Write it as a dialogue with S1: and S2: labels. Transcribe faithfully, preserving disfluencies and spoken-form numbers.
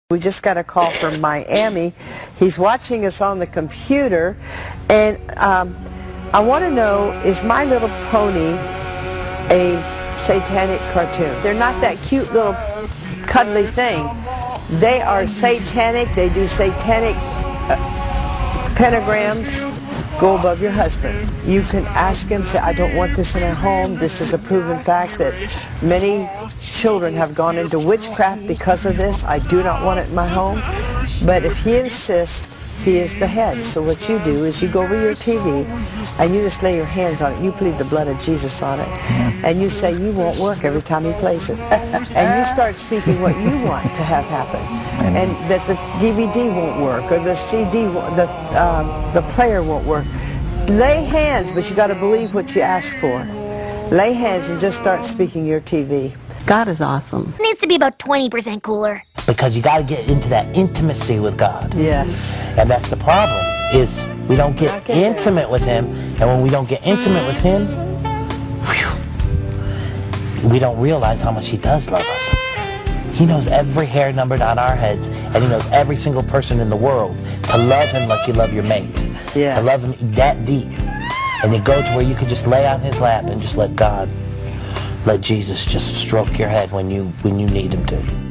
S1: We just got a call from Miami. He's watching us on the computer, and um, I want to know, is My Little Pony a satanic cartoon? They're not that cute little cuddly thing. They are satanic. They do satanic uh, pentagrams. Go above your husband. You can ask him, say, I don't want this in our home. This is a proven fact that many children have gone into witchcraft because of this. I do not want it in my home. But if he insists, he is the head. So what you do is you go over your T V and you just lay your hands on it. You plead the blood of Jesus on it. And you say you won't work every time he plays it. And you start speaking what you want to have happen. And that the D V D won't work, or the C D, the, um, the player won't work. Lay hands, but you got to believe what you ask for. Lay hands and just start speaking your T V.
S2: God is awesome.
S3: It needs to be about twenty percent cooler.
S4: Because you got to get into that intimacy with God.
S1: Yes.
S4: And that's the problem, is we don't get
S1: Okay.
S4: intimate with Him. And when we don't get intimate with Him, whew, we don't realize how much He does love us. He knows every hair numbered on our heads, and He knows every single person in the world. To love Him like you love your mate.
S1: Yes.
S4: To love Him that deep. And to go to where you can just lay on His lap and just let God, let Jesus just stroke your head when you when you need Him to.